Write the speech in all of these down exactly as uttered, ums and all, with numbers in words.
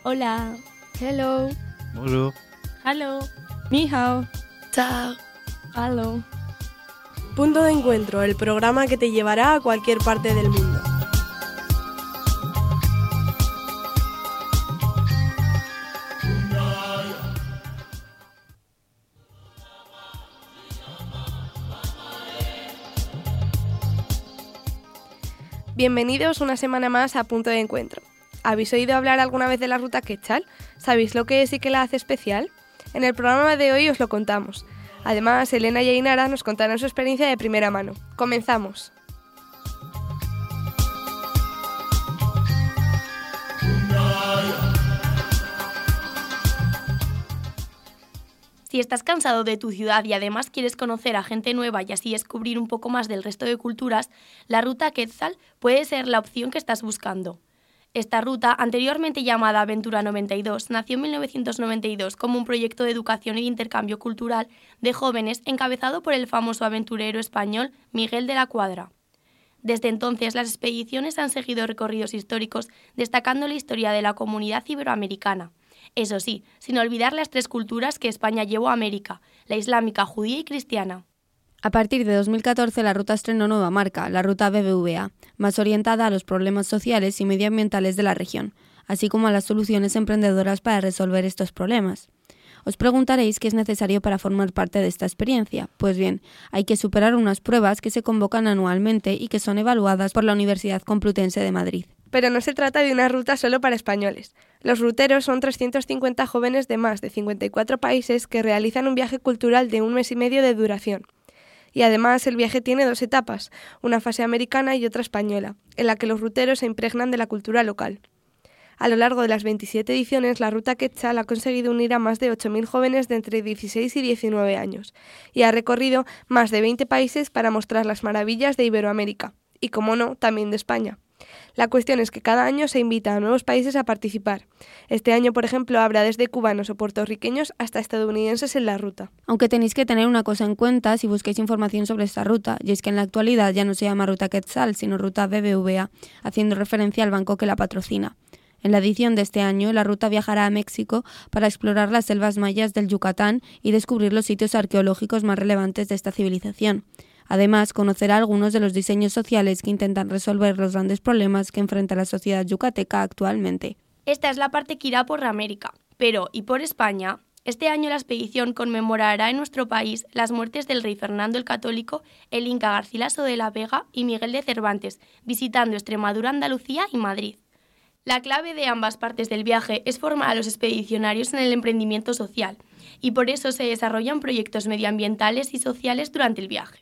Hola. Hello. Bonjour. Hello. Ni hao. Chao. Hello. Punto de Encuentro, el programa que te llevará a cualquier parte del mundo. Bienvenidos una semana más a Punto de Encuentro. ¿Habéis oído hablar alguna vez de la ruta Quetzal? ¿Sabéis lo que es y qué la hace especial? En el programa de hoy os lo contamos. Además, Elena y Ainara nos contarán su experiencia de primera mano. ¡Comenzamos! Si estás cansado de tu ciudad y además quieres conocer a gente nueva y así descubrir un poco más del resto de culturas, la ruta Quetzal puede ser la opción que estás buscando. Esta ruta, anteriormente llamada Aventura noventa y dos, nació en mil novecientos noventa y dos como un proyecto de educación y de intercambio cultural de jóvenes encabezado por el famoso aventurero español Miguel de la Cuadra. Desde entonces, las expediciones han seguido recorridos históricos destacando la historia de la comunidad iberoamericana. Eso sí, sin olvidar las tres culturas que España llevó a América, la islámica, judía y cristiana. A partir de dos mil catorce, la ruta estrenó nueva marca, la ruta B B V A, más orientada a los problemas sociales y medioambientales de la región, así como a las soluciones emprendedoras para resolver estos problemas. Os preguntaréis qué es necesario para formar parte de esta experiencia. Pues bien, hay que superar unas pruebas que se convocan anualmente y que son evaluadas por la Universidad Complutense de Madrid. Pero no se trata de una ruta solo para españoles. Los ruteros son trescientos cincuenta jóvenes de más de cincuenta y cuatro países que realizan un viaje cultural de un mes y medio de duración. Y además el viaje tiene dos etapas, una fase americana y otra española, en la que los ruteros se impregnan de la cultura local. A lo largo de las veintisiete ediciones, la ruta Quetzal ha conseguido unir a más de ocho mil jóvenes de entre dieciséis y diecinueve años y ha recorrido más de veinte países para mostrar las maravillas de Iberoamérica y, como no, también de España. La cuestión es que cada año se invita a nuevos países a participar. Este año, por ejemplo, habrá desde cubanos o puertorriqueños hasta estadounidenses en la ruta. Aunque tenéis que tener una cosa en cuenta si busquéis información sobre esta ruta, y es que en la actualidad ya no se llama ruta Quetzal, sino ruta B B V A, haciendo referencia al banco que la patrocina. En la edición de este año, la ruta viajará a México para explorar las selvas mayas del Yucatán y descubrir los sitios arqueológicos más relevantes de esta civilización. Además, conocerá algunos de los diseños sociales que intentan resolver los grandes problemas que enfrenta la sociedad yucateca actualmente. Esta es la parte que irá por América, pero ¿y por España? Este año la expedición conmemorará en nuestro país las muertes del rey Fernando el Católico, el Inca Garcilaso de la Vega y Miguel de Cervantes, visitando Extremadura, Andalucía y Madrid. La clave de ambas partes del viaje es formar a los expedicionarios en el emprendimiento social, y por eso se desarrollan proyectos medioambientales y sociales durante el viaje.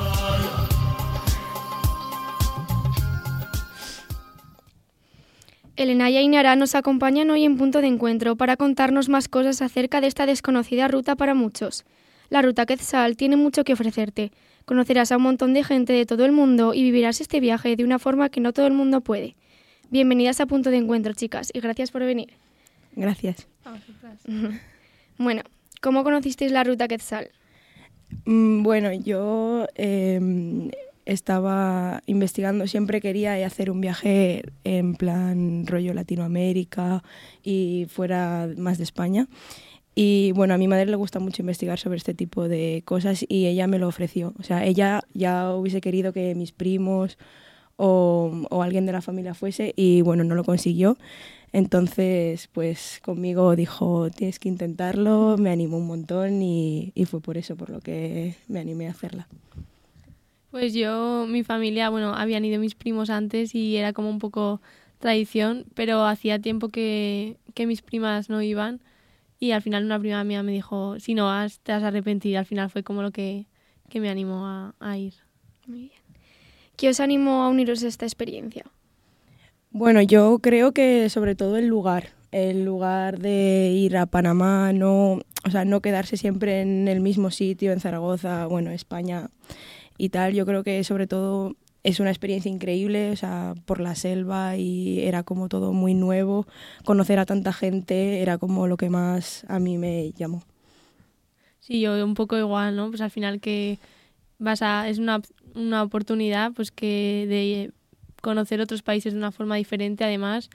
Elena y Ainara nos acompañan hoy en Punto de Encuentro para contarnos más cosas acerca de esta desconocida ruta para muchos. La ruta Quetzal tiene mucho que ofrecerte. Conocerás a un montón de gente de todo el mundo y vivirás este viaje de una forma que no todo el mundo puede. Bienvenidas a Punto de Encuentro, chicas, y gracias por venir. Gracias. Bueno, ¿cómo conocisteis la ruta Quetzal? Mm, bueno, yo eh, estaba investigando, siempre quería hacer un viaje en plan rollo Latinoamérica y fuera más de España. Y bueno, a mi madre le gusta mucho investigar sobre este tipo de cosas y ella me lo ofreció. O sea, ella ya hubiese querido que mis primos o, o alguien de la familia fuese y bueno, no lo consiguió. Entonces, pues conmigo dijo, tienes que intentarlo, me animó un montón y, y fue por eso por lo que me animé a hacerla. Pues yo, mi familia, bueno, habían ido mis primos antes y era como un poco tradición, pero hacía tiempo que, que mis primas no iban y al final una prima mía me dijo, si no vas, te vas a arrepentir. Al final fue como lo que, que me animó a, a ir. Muy bien. ¿Qué os animó a uniros a esta experiencia? Bueno, yo creo que sobre todo el lugar, el lugar de ir a Panamá, no, o sea, no quedarse siempre en el mismo sitio, en Zaragoza, bueno, España y tal. Yo creo que sobre todo es una experiencia increíble, o sea, por la selva y era como todo muy nuevo. Conocer a tanta gente era como lo que más a mí me llamó. Sí, yo un poco igual, ¿no? Pues al final que vas a, es una, una oportunidad pues que de conocer otros países de una forma diferente además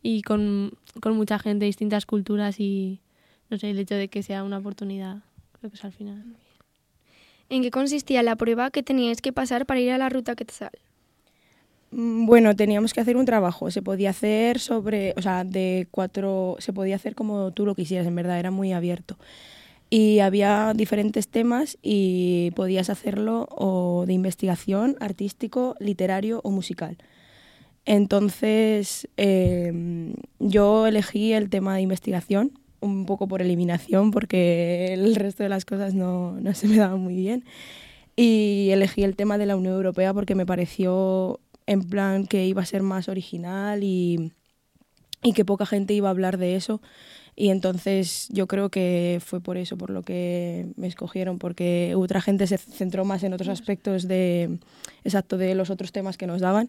y con, con mucha gente de distintas culturas y, no sé, el hecho de que sea una oportunidad, creo que es al final. ¿En qué consistía la prueba que teníais que pasar para ir a la Ruta Quetzal? Bueno, teníamos que hacer un trabajo. Se podía hacer sobre, o sea, de cuatro, se podía hacer como tú lo quisieras, en verdad, era muy abierto. Y había diferentes temas y podías hacerlo o de investigación, artístico, literario o musical. Entonces, eh, yo elegí el tema de investigación, un poco por eliminación, porque el resto de las cosas no, no se me daban muy bien. Y elegí el tema de la Unión Europea porque me pareció en plan que iba a ser más original y, y que poca gente iba a hablar de eso. Y entonces yo creo que fue por eso, por lo que me escogieron, porque otra gente se centró más en otros aspectos de, exacto, de los otros temas que nos daban.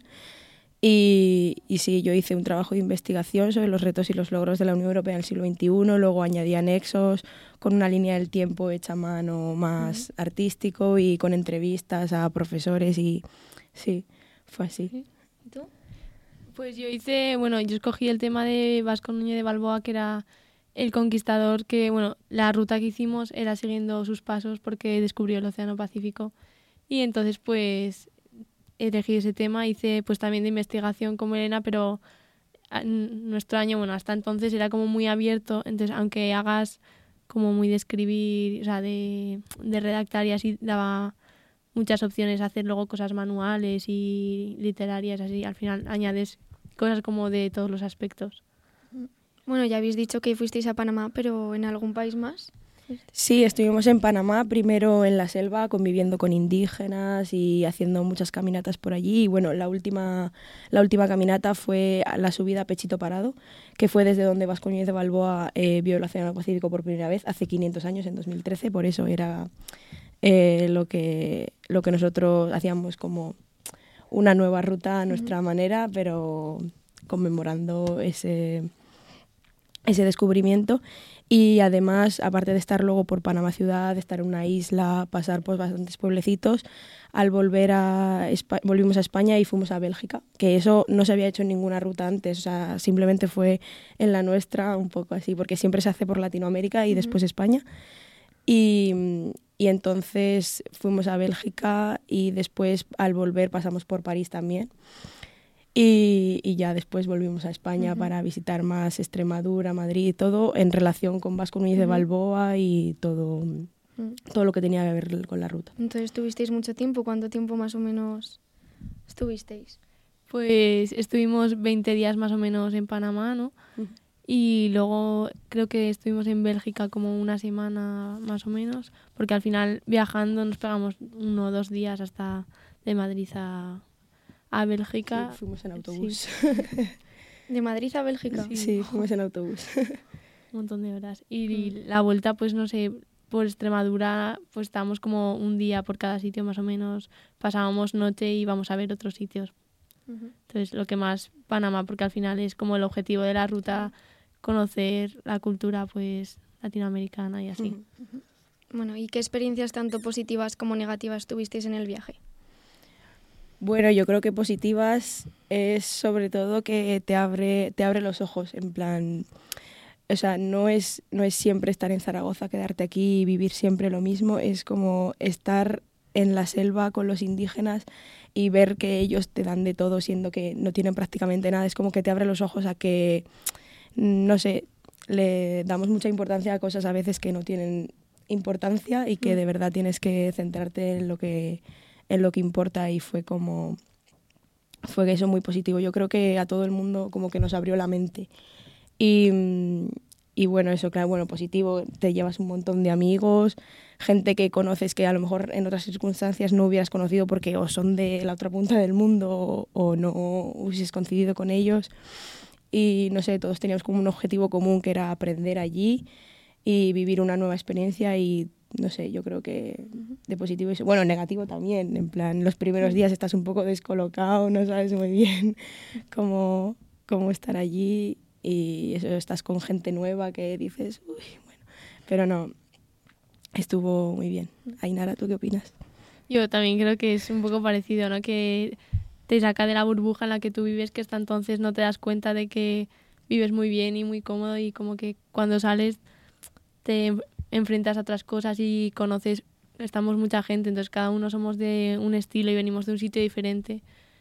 Y, y sí, yo hice un trabajo de investigación sobre los retos y los logros de la Unión Europea en el siglo veintiuno, luego añadí anexos con una línea del tiempo hecha a mano más uh-huh. artístico y con entrevistas a profesores y sí, fue así. ¿Y tú? Pues yo hice, bueno, yo escogí el tema de Vasco Núñez de Balboa, que era el conquistador, que bueno, la ruta que hicimos era siguiendo sus pasos porque descubrió el Océano Pacífico y entonces pues elegí ese tema, hice pues también de investigación como Elena, pero nuestro año, bueno, hasta entonces era como muy abierto, entonces aunque hagas como muy de escribir, o sea, de, de redactar y así, daba muchas opciones a hacer luego cosas manuales y literarias, así, al final añades cosas como de todos los aspectos. Bueno, ya habéis dicho que fuisteis a Panamá, pero ¿en algún país más? Sí, estuvimos en Panamá, primero en la selva, conviviendo con indígenas y haciendo muchas caminatas por allí. Y bueno, la última, la última caminata fue la subida a Pechito Parado, que fue desde donde Vasco Núñez de Balboa eh, vio el Océano Pacífico por primera vez, hace quinientos años, en dos mil trece, por eso era eh, lo, que, lo que nosotros hacíamos como una nueva ruta a nuestra uh-huh. manera, pero conmemorando ese, ese descubrimiento. Y además, aparte de estar luego por Panamá ciudad, de estar en una isla, pasar por bastantes pueblecitos, al volver a Espa- volvimos a España y fuimos a Bélgica, que eso no se había hecho en ninguna ruta antes, o sea, simplemente fue en la nuestra un poco así, porque siempre se hace por Latinoamérica y uh-huh. después España. Y, y entonces fuimos a Bélgica y después al volver pasamos por París también. Y, y ya después volvimos a España uh-huh. para visitar más Extremadura, Madrid, todo en relación con Vasco Núñez uh-huh. de Balboa y todo, uh-huh. todo lo que tenía que ver con la ruta. Entonces, ¿estuvisteis mucho tiempo? ¿Cuánto tiempo más o menos estuvisteis? Pues estuvimos veinte días más o menos en Panamá, ¿no? Uh-huh. Y luego creo que estuvimos en Bélgica como una semana más o menos, porque al final viajando nos pegamos uno o dos días hasta de Madrid a... a Bélgica. Sí, fuimos en autobús. Sí. ¿De Madrid a Bélgica? Sí, sí, fuimos en autobús. Un montón de horas. Y, y la vuelta, pues no sé, por Extremadura, pues estábamos como un día por cada sitio más o menos. Pasábamos noche y íbamos a ver otros sitios. Uh-huh. Entonces, lo que más Panamá, porque al final es como el objetivo de la ruta, conocer la cultura pues latinoamericana y así. Uh-huh. Bueno, ¿y qué experiencias tanto positivas como negativas tuvisteis en el viaje? Bueno, yo creo que positivas es sobre todo que te abre, te abre los ojos, en plan, o sea, no es, no es siempre estar en Zaragoza, quedarte aquí y vivir siempre lo mismo, es como estar en la selva con los indígenas y ver que ellos te dan de todo siendo que no tienen prácticamente nada, es como que te abre los ojos a que, no sé, le damos mucha importancia a cosas a veces que no tienen importancia y que de verdad tienes que centrarte en lo que... en lo que importa y fue como fue eso muy positivo. Yo creo que a todo el mundo como que nos abrió la mente y, y bueno, eso claro, bueno, positivo, te llevas un montón de amigos, gente que conoces que a lo mejor en otras circunstancias no hubieras conocido porque o son de la otra punta del mundo o, o no hubieses coincidido con ellos y no sé, todos teníamos como un objetivo común que era aprender allí y vivir una nueva experiencia y no sé, yo creo que de positivo eso. Bueno, negativo también, en plan, los primeros días estás un poco descolocado, no sabes muy bien cómo, cómo estar allí y eso, estás con gente nueva que dices, uy, bueno, pero no, estuvo muy bien. Ainara, ¿tú qué opinas? Yo también creo que es un poco parecido, ¿no? Que te saca de la burbuja en la que tú vives, que hasta entonces no te das cuenta de que vives muy bien y muy cómodo, y como que cuando sales te enfrentas a otras cosas y conoces, estamos mucha gente, entonces cada uno somos de un estilo y venimos de un sitio diferente,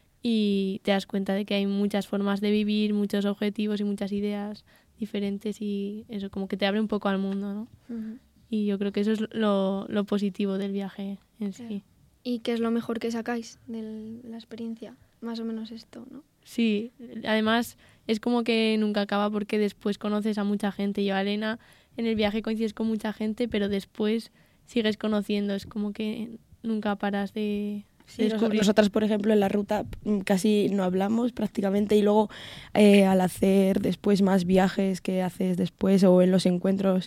y te das cuenta de que hay muchas formas de vivir, muchos objetivos y muchas ideas diferentes, y eso como que te abre un poco al mundo, ¿no? Uh-huh. Y yo creo que eso es lo, lo positivo del viaje en sí. Claro. ¿Y qué es lo mejor que sacáis de la experiencia? Más o menos esto, ¿no? Sí, además es como que nunca acaba, porque después conoces a mucha gente. Yo, Elena, en el viaje coincides con mucha gente, pero después sigues conociendo, es como que nunca paras de... Sí, nosotras, por ejemplo, en la ruta casi no hablamos prácticamente, y luego eh, al hacer después más viajes que haces después o en los encuentros,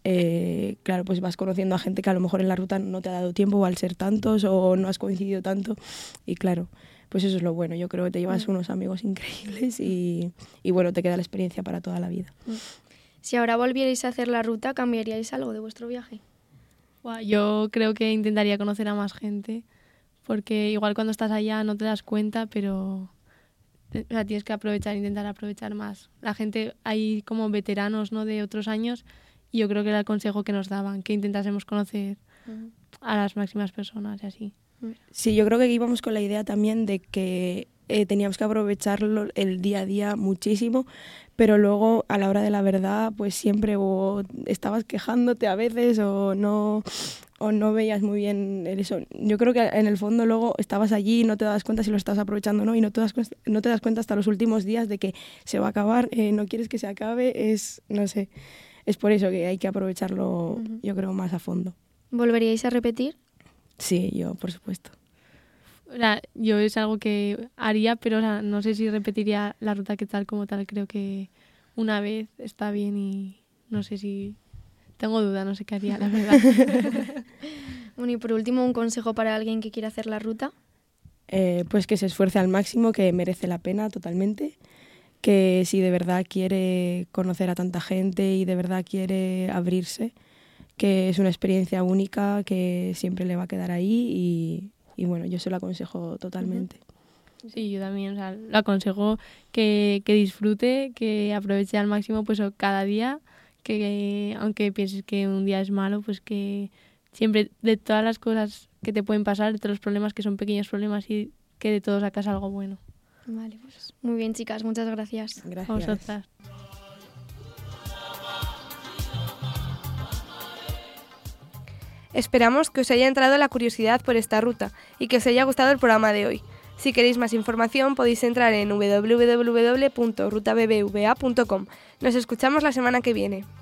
eh, claro, pues vas conociendo a gente que a lo mejor en la ruta no te ha dado tiempo, o al ser tantos o no has coincidido tanto, y claro, pues eso es lo bueno. Yo creo que te llevas unos amigos increíbles y, y bueno, te queda la experiencia para toda la vida. Si ahora volvierais a hacer la ruta, ¿cambiaríais algo de vuestro viaje? Wow, yo creo que intentaría conocer a más gente, porque igual cuando estás allá no te das cuenta, pero o sea, tienes que aprovechar, intentar aprovechar más. La gente, hay como veteranos, ¿no?, de otros años, y yo creo que era el consejo que nos daban, que intentásemos conocer uh-huh. a las máximas personas y así. Sí, yo creo que íbamos con la idea también de que eh, teníamos que aprovecharlo el día a día muchísimo, pero luego a la hora de la verdad pues siempre o estabas quejándote a veces o no... o no veías muy bien eso. Yo creo que en el fondo luego estabas allí y no te das cuenta si lo estabas aprovechando o no, y no te das, no te das cuenta hasta los últimos días de que se va a acabar, eh, no quieres que se acabe, es, no sé, es por eso que hay que aprovecharlo, uh-huh. yo creo, más a fondo. ¿Volveríais a repetir? Sí, yo, por supuesto. O sea, yo es algo que haría, pero o sea, no sé si repetiría la ruta Quetzal como tal. Creo que una vez está bien y no sé si... Tengo duda, no sé qué haría, la verdad. Bueno, y por último, un consejo para alguien que quiera hacer la ruta. Eh, pues que se esfuerce al máximo, que merece la pena totalmente. Que si de verdad quiere conocer a tanta gente y de verdad quiere abrirse, que es una experiencia única, que siempre le va a quedar ahí, y, y bueno, yo se lo aconsejo totalmente. Sí, yo también, o sea, lo aconsejo que, que disfrute, que aproveche al máximo pues cada día, que aunque pienses que un día es malo, pues que siempre de todas las cosas que te pueden pasar, de todos los problemas que son pequeños problemas, y que de todo sacas algo bueno. Vale, pues muy bien, chicas, muchas gracias. Gracias. A vosotras. Esperamos que os haya entrado la curiosidad por esta ruta y que os haya gustado el programa de hoy. Si queréis más información podéis entrar en doble u doble u doble u punto ruta b b v a punto com. Nos escuchamos la semana que viene.